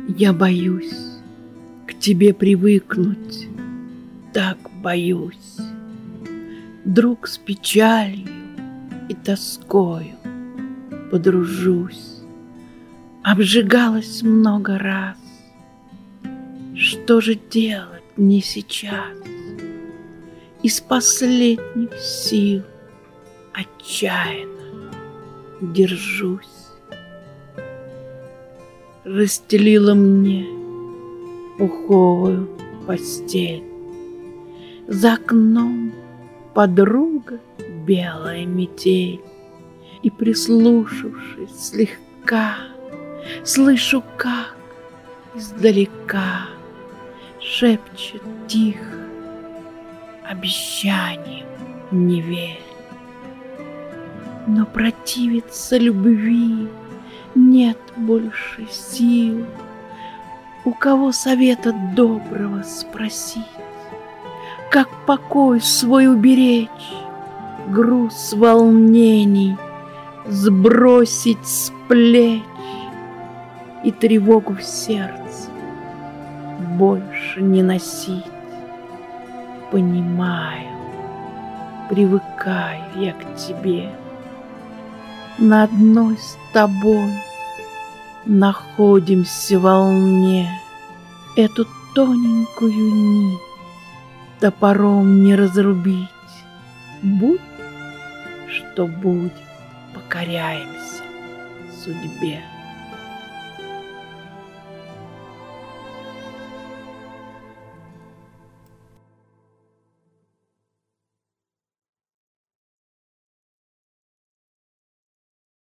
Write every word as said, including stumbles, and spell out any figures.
Я боюсь к тебе привыкнуть, так боюсь. Вдруг с печалью и тоскою подружусь. Обжигалась много раз. Что же делать мне сейчас? Из последних сил отчаянно держусь. Расстелила мне пуховую постель. За окном подруга белая метель. И, прислушавшись слегка, слышу, как издалека шепчет тихо обещанием не верь. Но противиться любви нет больше сил. У кого совета доброго спросить, как покой свой уберечь, груз волнений сбросить с плеч и тревогу в сердце больше не носить. Понимаю, привыкаю я к тебе. На одной с тобой находимся в волне. Эту тоненькую нить топором не разрубить. Будь что будет, покоряемся судьбе.